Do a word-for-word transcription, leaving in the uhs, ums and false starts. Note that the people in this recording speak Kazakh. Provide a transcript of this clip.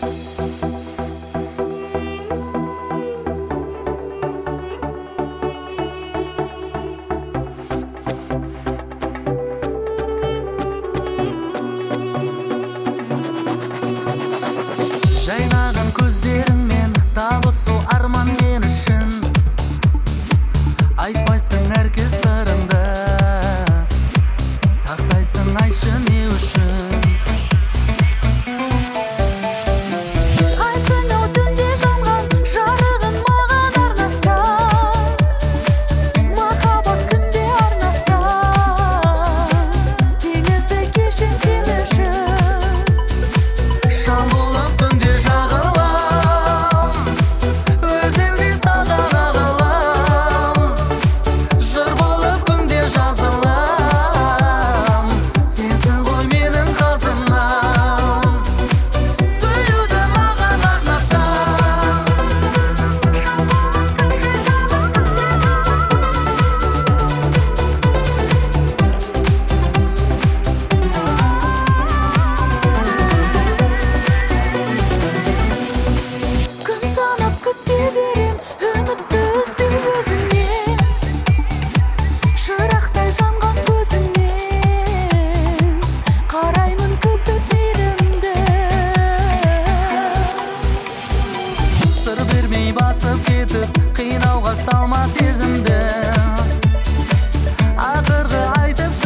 Жайнаған көздеріңмен табысу арман мен үшін. Айтпайсың әркез сырыңды, сақтайсың айшы не үшін. Айсың ау түнде жанған жарығын маған арнаса, махаббат күнде арнаса, теңізді кешем сен үшін. Шам болып түнде жағылам, өзіңдей саған ағылам. Жыр болып күнде жазылам, сенсің ғой менің қазынам. Сүюді маған арнасаң, Күн санап күте берем, үмітті үзбей өзіңнен. Шырақтай жанған көзіңнен, қараймын күтіп мейірімді. сыр бермей басып кетіп, қинауға салма сезімді. Ақырғы айтып